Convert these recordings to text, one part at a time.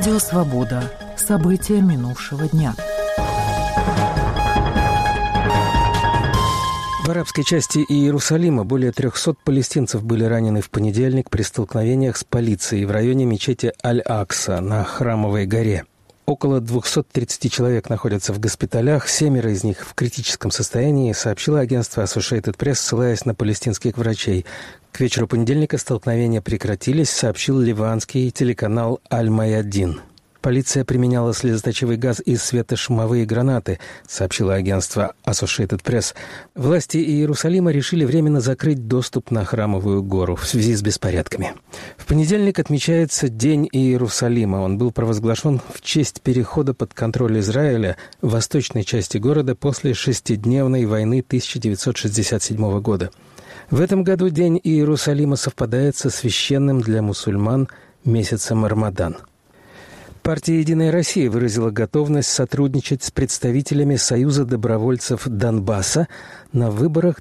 Радио «Свобода». События минувшего дня. В арабской части Иерусалима более 300 палестинцев были ранены в понедельник при столкновениях с полицией в районе мечети Аль-Акса на Храмовой горе. Около 230 человек находятся в госпиталях, 7 из них в критическом состоянии, сообщило агентство Associated Press, ссылаясь на палестинских врачей. К вечеру понедельника столкновения прекратились, сообщил ливанский телеканал Аль-Маядин. Полиция применяла слезоточивый газ и светошумовые гранаты, сообщило агентство Associated Press. Власти Иерусалима решили временно закрыть доступ на Храмовую гору в связи с беспорядками. В понедельник отмечается День Иерусалима. Он был провозглашен в честь перехода под контроль Израиля в восточной части города после шестидневной войны 1967 года. В этом году День Иерусалима совпадает со священным для мусульман месяцем Рамадан. Партия «Единая Россия» выразила готовность сотрудничать с представителями Союза добровольцев Донбасса на выборах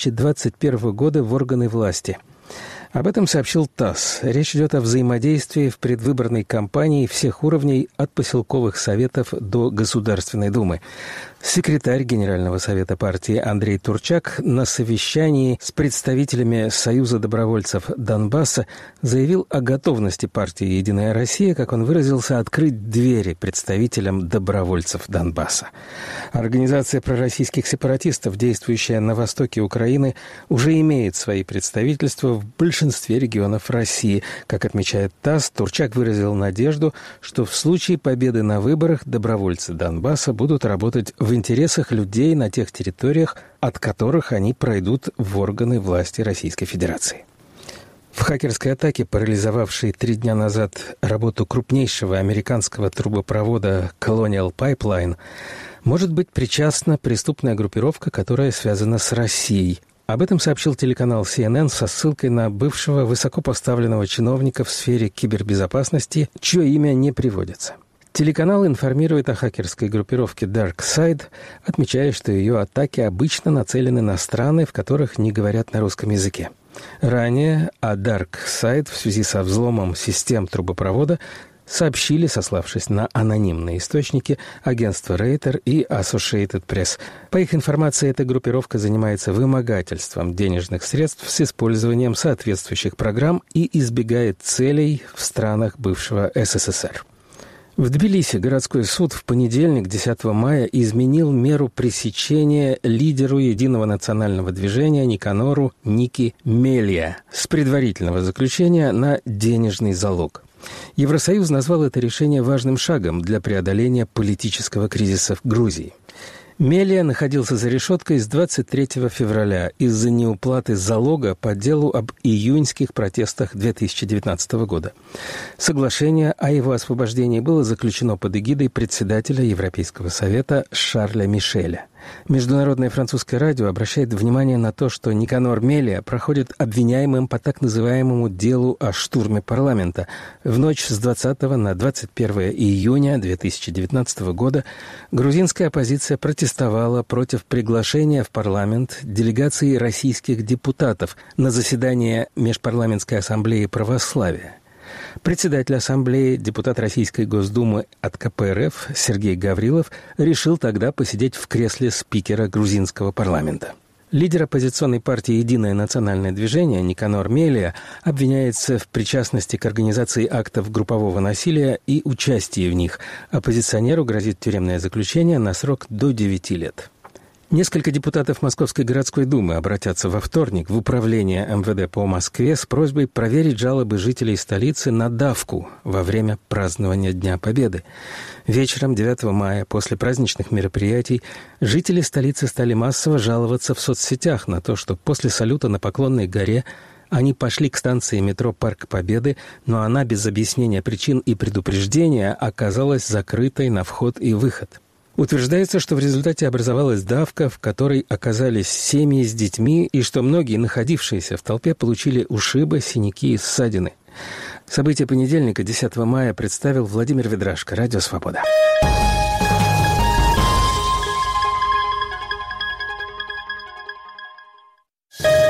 2021 года в органы власти. Об этом сообщил ТАСС. Речь идет о взаимодействии в предвыборной кампании всех уровней от поселковых советов до Государственной Думы. Секретарь Генерального совета партии Андрей Турчак на совещании с представителями Союза добровольцев Донбасса заявил о готовности партии «Единая Россия», как он выразился, открыть двери представителям добровольцев Донбасса. Организация пророссийских сепаратистов, действующая на востоке Украины, уже имеет свои представительства в большинстве регионов России. Как отмечает ТАСС, Турчак выразил надежду, что в случае победы на выборах добровольцы Донбасса будут работать в интересах людей на тех территориях, от которых они пройдут в органы власти Российской Федерации. В хакерской атаке, парализовавшей 3 дня назад работу крупнейшего американского трубопровода Colonial Pipeline, может быть причастна преступная группировка, которая связана с Россией. Об этом сообщил телеканал CNN со ссылкой на бывшего высокопоставленного чиновника в сфере кибербезопасности, чье имя не приводится. Телеканал информирует о хакерской группировке DarkSide, отмечая, что ее атаки обычно нацелены на страны, в которых не говорят на русском языке. Ранее о DarkSide в связи со взломом систем трубопровода сообщили, сославшись на анонимные источники, агентства Reuters и Associated Press. По их информации, эта группировка занимается вымогательством денежных средств с использованием соответствующих программ и избегает целей в странах бывшего СССР. В Тбилиси городской суд в понедельник, 10 мая, изменил меру пресечения лидеру Единого национального движения Никанору Ники Мелия с предварительного заключения на денежный залог. Евросоюз назвал это решение важным шагом для преодоления политического кризиса в Грузии. Мелия находился за решеткой с 23 февраля из-за неуплаты залога по делу об июньских протестах 2019 года. Соглашение о его освобождении было заключено под эгидой председателя Европейского совета Шарля Мишеля. Международное французское радио обращает внимание на то, что Никанор Мелия проходит обвиняемым по так называемому делу о штурме парламента. В ночь с 20 на 21 июня 2019 года грузинская оппозиция протестовала против приглашения в парламент делегации российских депутатов на заседание Межпарламентской ассамблеи православия. Председатель ассамблеи, депутат Российской Госдумы от КПРФ Сергей Гаврилов решил тогда посидеть в кресле спикера грузинского парламента. Лидер оппозиционной партии «Единое национальное движение» Никанор Мелия обвиняется в причастности к организации актов группового насилия и участии в них. Оппозиционеру грозит тюремное заключение на срок до 9 лет. Несколько депутатов Московской городской думы обратятся во вторник в управление МВД по Москве с просьбой проверить жалобы жителей столицы на давку во время празднования Дня Победы. Вечером 9 мая, после праздничных мероприятий, жители столицы стали массово жаловаться в соцсетях на то, что после салюта на Поклонной горе они пошли к станции метро «Парк Победы», но она без объяснения причин и предупреждения оказалась закрытой на вход и выход. Утверждается, что в результате образовалась давка, в которой оказались семьи с детьми, и что многие, находившиеся в толпе, получили ушибы, синяки и ссадины. События понедельника, 10 мая, представил Владимир Ведрашко, Радио «Свобода».